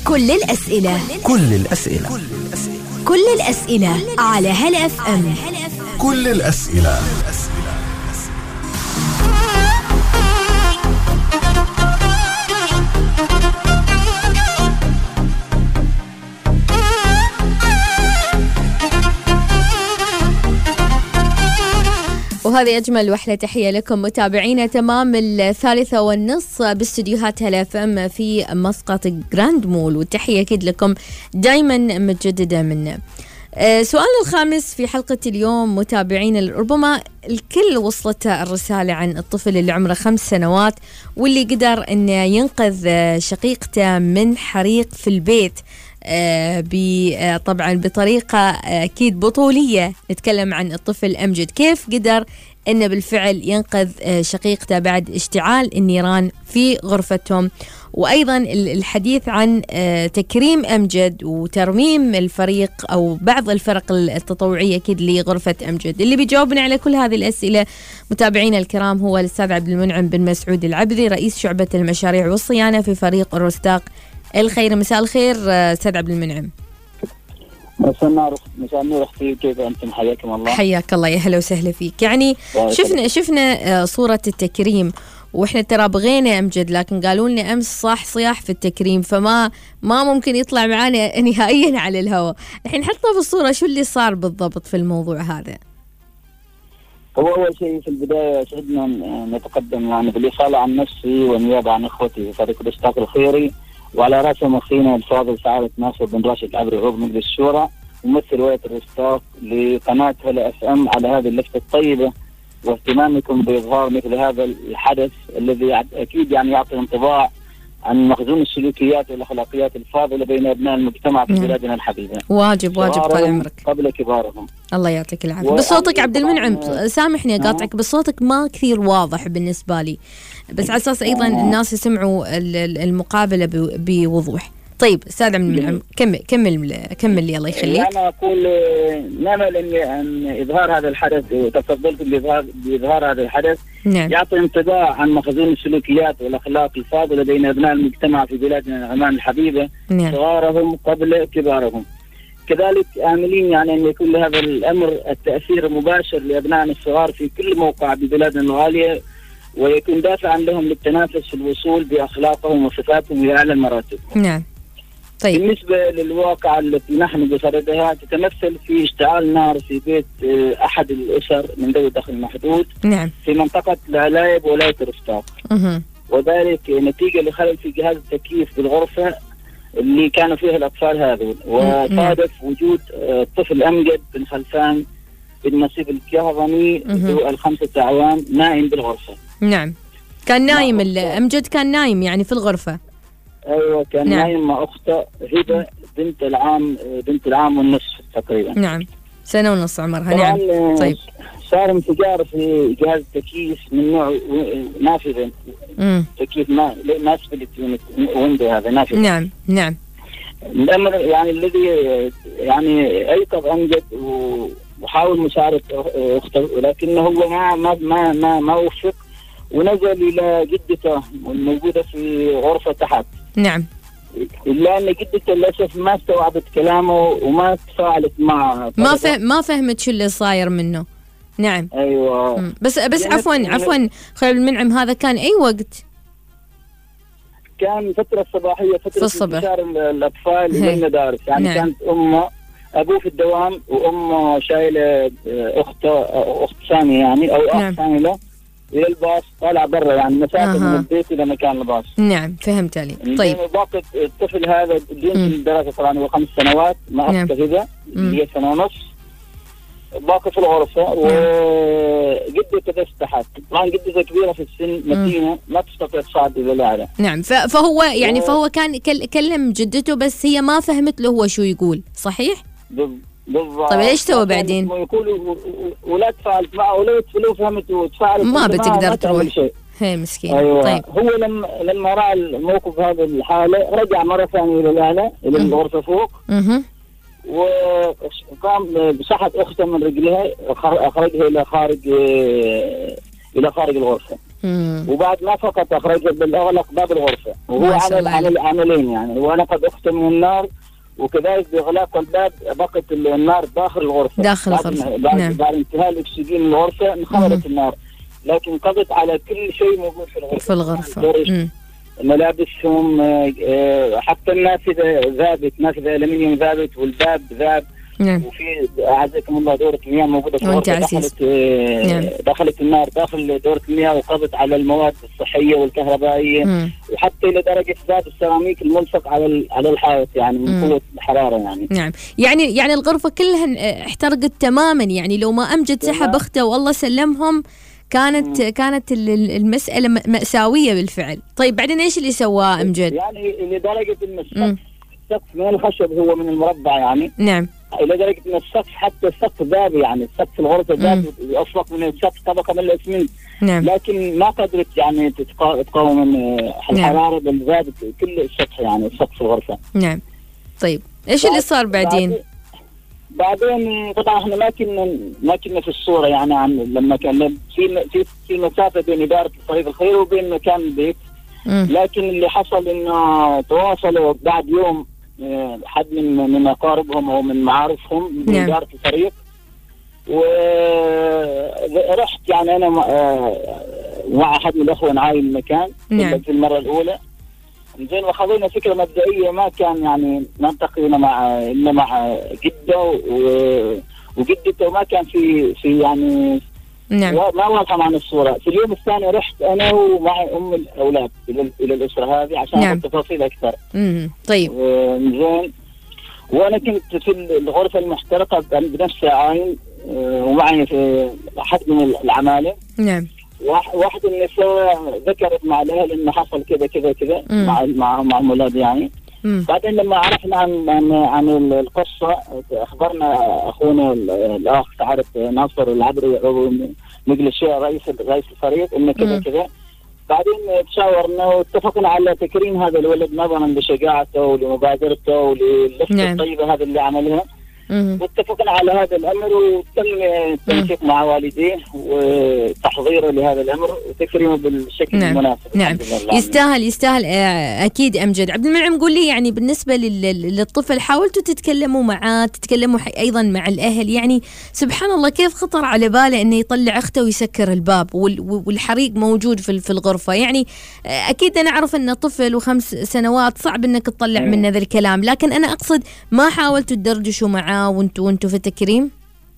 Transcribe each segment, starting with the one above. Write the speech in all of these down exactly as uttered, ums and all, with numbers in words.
كل الأسئلة كل الأسئلة كل الأسئلة على هلا اف ام. كل الأسئلة. وهذه أجمل وأحلى تحية لكم متابعينا تمام الثالثة والنص باستديوهات هلا اف ام في مسقط جراند مول، والتحية أكيد لكم دايما متجددة منا. أه سؤال الخامس في حلقة اليوم متابعينا، ربما الكل وصلته الرسالة عن الطفل اللي عمره خمس سنوات واللي قدر أنه ينقذ شقيقته من حريق في البيت. آه طبعا بطريقة آه أكيد بطولية. نتكلم عن الطفل أمجد، كيف قدر أنه بالفعل ينقذ آه شقيقته بعد اشتعال النيران في غرفتهم، وأيضا الحديث عن آه تكريم أمجد وترميم الفريق أو بعض الفرق التطوعية أكيد لغرفة أمجد. اللي بيجاوبنا على كل هذه الأسئلة متابعينا الكرام هو الأستاذ عبد المنعم بن مسعود العبدي، رئيس شعبة المشاريع والصيانة في فريق الروستاق الخير. مساء الخير استاذ عبد المنعم. مساء النور. مساء النور اختي، كيف انتم؟ حياكم الله. حياك الله، يا هلا وسهلا فيك. يعني شفنا شفنا صورة التكريم، واحنا ترى بغينا امجد لكن قالوا لنا امس صاح صياح في التكريم، فما ما ممكن يطلع معنا نهائيا على الهواء. الحين حطنا بالصورة شو اللي صار بالضبط في الموضوع هذا. هو أول شيء في البداية سعدنا نتقدم يعني بالإصالة عن نفسي والنيابة عن إخوتي في فريق الروستاق الخيري، وعلى رأسهم أخينا الفاضل سعادة ناصر بن راشد العبري عضو مجلس الشورى ممثل ولاية الروستاق لقناة هلا اف ام على هذه اللفتة الطيبة واهتمامكم بإظهار مثل هذا الحدث الذي أكيد يعني يعطي انطباع عن مخزون السلوكيات والأخلاقيات الفاضلة بين أبناء المجتمع في بلادنا الحبيبة. واجب واجب طال عمرك. قبل كبارهم. الله يعطيك العافية. بصوتك عبد المنعم، سامحني أقاطعك، بصوتك ما كثير واضح بالنسبة لي، بس على أساس أيضا الناس يسمعوا المقابلة بوضوح. طيب أستاذ عبد المنعم كمل كمل كمل لي الله يخليك. أنا أقول نأمل أن إظهار هذا الحدث وتفضلت بإظهار بإظهار هذا الحدث نعم. يعطي انطباع عن مخزون السلوكيات والأخلاق الفاضلة بين أبناء المجتمع في بلادنا عمان الحبيبة نعم. صغارهم قبل كبارهم. كذلك آملين يعني أن يكون لهذا الأمر التأثير مباشر لأبنائنا الصغار في كل موقع ببلادنا الغالية، ويكون دافعا لهم للتنافس في الوصول بأخلاقهم وصفاتهم إلى أعلى المراتب. نعم. طيب. بالنسبة للواقعة التي نحن بصددها تتمثل في اشتعال نار في بيت أحد الأسر من ذوي الدخل المحدود نعم. في منطقة العلايب ولاية الروستاق، وذلك نتيجة لخلل في جهاز التكييف بالغرفة اللي كانوا فيها الأطفال هذول، وصادف وجود الطفل أمجد بن خلفان بن نصيب الكهضمي ذو الخمسة أعوام نائم بالغرفة. نعم. كان نايم أمجد كان نايم يعني في الغرفة. ايوه كان نعم. نايم مع اخته هبه بنت العام بنت العام والنصف تقريبا. نعم سنه ونص عمرها. نعم. طيب صار انفجار في جهاز التكييف من نوع نافذه، تكييف ما ناسفلت ويندو هذا نافذه. نعم نعم. الامر يعني الذي يعني ايقظ امجد وحاول مساعده اخته، ولكنه هو ما ما ما ما, ما وفق ونزل الى جدته الموجوده في غرفه تحت. نعم. إلا أن جدته للأسف ما استوعبت كلامه وما تفاعلت معه، ما فهم ما فهمت شو اللي صاير منه. نعم. أيوة. مم. بس بس عفوا عفوا خير المنعم، هذا كان أي وقت؟ كان فترة صباحية، فترة الصبح انتشار الأطفال للمدارس يعني. نعم. كانت أمه أبوه في الدوام وأمه شايلة أخته أخت ثانية يعني أو أخت ثانية له إلى الباص، طالع برا يعني مسافة أه. من البيت إلى مكان الباص. نعم فهمت علي. طيب باقي الطفل هذا بدون الدراسة طبعا هو خمس سنوات مع أخته كذا اللي هي سنة ونص، باقي في الغرفة وجدته بس تحت. طبعا جدته كبيرة في السن متينة ما تستطيع تصعد إلى الأعلى. نعم. فهو يعني و... فهو كان كلم جدته بس هي ما فهمت له هو شو يقول، صحيح؟ بالضبط. طيب ايش سوى بعدين؟ يقولوا ولا تفاعلت معه ولا لو فهمت وتفاعلت ما بتقدر تروح. هي مسكين. أيوة. طيب هو لما لما راى الموقف هذا الحاله رجع مره ثانيه الى الاعلى الى الغرفه فوق. اها. وقام بسحب اخته من رجلها اخرجها الى خارج الى خارج الغرفه. وبعد ما فقط أخرج بالأغلق باب الغرفة، وهو عمل عمل عملين يعني، وأنا قد أخت من النار، وكذلك بإغلاق الباب بقت النار داخل الغرفة داخل الغرفة. بعد, نعم. بعد انتهاء الأكسجين من الغرفة انخمدت النار، لكن قضت على كل شيء موجود في الغرفة في الغرفة. ملابسهم حتى النافذة ذابت، نافذة ألمنيوم ذابت، والباب ذاب. نعم. وفي أعزكم الله دورة مياه موجودة في الغرفة، دخلت نعم. دخلت النار داخل دورة المياه وقضت على المواد الصحية والكهربائية. مم. وحتى إلى درجة ذات السيراميك الملصق على على الحائط يعني من قوة الحرارة يعني. نعم. يعني يعني الغرفة كلها احترقت تماما يعني، لو ما أمجد سحب أخته والله سلمهم كانت مم. كانت المسألة مأساوية بالفعل. طيب بعدين إيش اللي سواه أمجد؟ يعني لدرجة إن السقف السقف من الخشب، هو من المربع يعني. نعم. إلى درجة إن السقف حتى السقف ذاب يعني، السقف الغرفة ذاب أصفق من السقف طبقة من الأسمنت. نعم. لكن ما قدرت يعني تقاوم الحرارة. نعم. بل ذابت كل السطح يعني، السقف الغرفة. نعم. طيب إيش اللي صار بعدين؟ بعدين طبعا احنا ما كنا ما كنا في الصورة يعني، عن لما كان في في في مسافة بين إدارة الطريق الخيري وبين مكان البيت. مم. لكن اللي حصل إنه تواصلوا بعد يوم حد من من أقاربهم أو من معارفهم من نعم. إدارة الطريق، ورحت يعني أنا مع أحد من الأخوة نعاين المكان. نعم. في المرة الأولى زين، وخذينا فكرة مبدئية، ما كان يعني نلتقينا مع إلا مع جده وجدته، وما كان في في يعني نعم. ما واضحة معنا الصورة. في اليوم الثاني رحت أنا ومعي أم الأولاد إلى إلى الأسرة هذه عشان نعم. التفاصيل أكثر. امم طيب. زين، وأنا كنت في الغرفة المحترقة بنفس عين، ومعي في أحد من العمالة. نعم. واحد النساء ذكرت مع الأهل إنه حصل كذا كذا كذا مع مع مع الأولاد يعني. مم. بعدين لما عرفنا عن عن, عن القصة أخبرنا أخونا الأخ تعرف ناصر العبري عضو مجلس رئيس رئيس الفريق إنه كذا كذا. بعدين تشاورنا واتفقنا على تكريم هذا الولد نظرا لشجاعته ولمبادرته وللفة نعم. الطيبة هذا اللي عملها. واتفقنا على هذا الأمر، وتم التنسيق مع والديه وتحضيره لهذا الأمر وتكريمه بالشكل نعم. المناسب. نعم. يستاهل يستاهل أكيد. أمجد عبد المنعم، قول لي يعني بالنسبة للطفل حاولتوا تتكلموا معاه، تتكلموا أيضا مع الأهل؟ يعني سبحان الله كيف خطر على باله إنه يطلع أخته ويسكر الباب والحريق موجود في الغرفة؟ يعني أكيد أنا أعرف أن طفل وخمس سنوات صعب إنك تطلع منه ذا الكلام، لكن أنا أقصد ما حاولتوا تدردشوا معاه وانتوا وانتوا في التكريم؟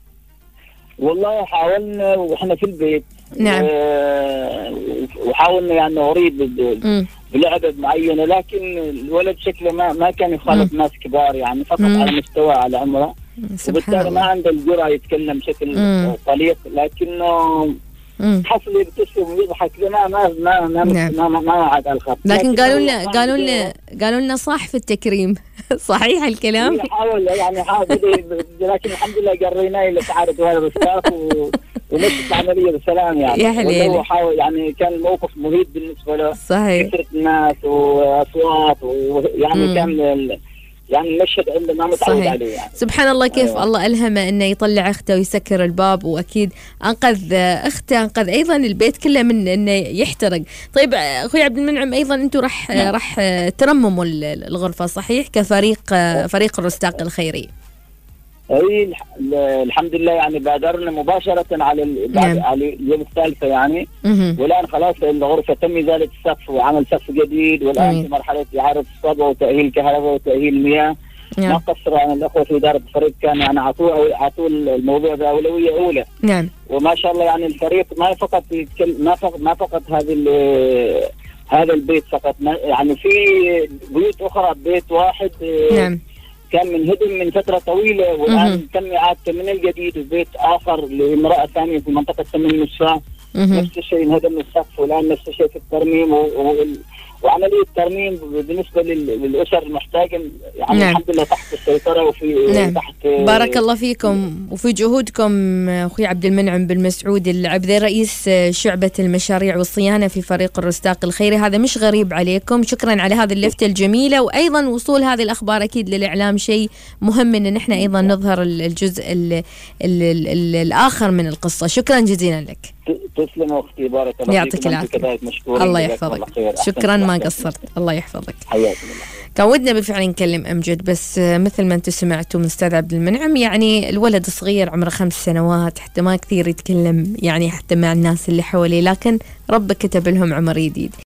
والله حاولنا واحنا في البيت. نعم. آه وحاولنا يعني نريد بلعبة معينة، لكن الولد شكله ما ما كان يخالط ناس كبار يعني، فقط مم. على مستوى على عمره، وبالتالي ما عنده الجرأة يتكلم بشكل طليق، لكنه حصل يبتسم ويضحك. ما ما ما ما نعم. ما ما, ما عاد الخط. لكن قالوا لنا قالوا لنا قالوا لنا صح في التكريم. صحيح الكلام؟ حاول يعني حاول، لكن الحمد لله قريناه إلى سعادة والد الستاف ومشت العملية بسلام يعني. يا حليلي. حاول يعني، كان الموقف مهيب بالنسبة له. صحيح. كثرة الناس وأصوات ويعني كان يعني المشهد عنده ما متعود عليه يعني. سبحان الله كيف أيوة. الله ألهمه إنه يطلع أخته ويسكر الباب، وأكيد أنقذ أخته، أنقذ أيضا البيت كله من إنه يحترق. طيب أخوي عبد المنعم، أيضا أنتم راح نعم. راح ترمموا الغرفة صحيح كفريق فريق الرستاق الخيري؟ اي الحمد لله يعني بادرنا مباشرة على نعم. على اليوم الثالثة يعني. مه. والآن خلاص الغرفة تم إزالة السقف وعمل سقف جديد، والآن في مرحلة إعادة الصبغة وتأهيل الكهرباء وتأهيل المياه. نعم. ما قصر عن الأخوة في إدارة الفريق، كان يعني عطوا عطوا الموضوع بأولوية أولى. نعم. وما شاء الله يعني الفريق ما فقط ما فقط ما فقط هذه هذا البيت فقط، يعني في بيوت أخرى، بيت واحد نعم. كان منهدم من فترة طويلة، والآن تم إعادته من الجديد، وبيت آخر لامرأة ثانية في منطقة سمن النساء نفس الشيء انهدم السقف، والآن نفس الشيء في الترميم، وعمليه ترميم بالنسبه للاسر المحتاجه يعني نعم. الحمد لله تحت السيطره وفي نعم. تحت. بارك الله فيكم وفي جهودكم اخوي عبد المنعم بن مسعود العبدي رئيس شعبه المشاريع والصيانه في فريق الرستاق الخيري. هذا مش غريب عليكم، شكرا على هذه اللفته الجميله، وايضا وصول هذه الاخبار اكيد للاعلام شيء مهم ان نحن ايضا نظهر الجزء ال ال ال ال الاخر من القصه. شكرا جزيلا لك. تسلم اختي، بارك الله يعطيك العافيه. الله يحفظك، شكرا ما قصرت، الله يحفظك. حياك الله. كان ودنا بالفعل نكلم أمجد، بس مثل ما انتم سمعتوا من أستاذ عبد المنعم يعني الولد صغير عمره خمس سنوات، حتى ما كثير يتكلم يعني حتى مع الناس اللي حواليه، لكن ربك كتب لهم عمر جديد.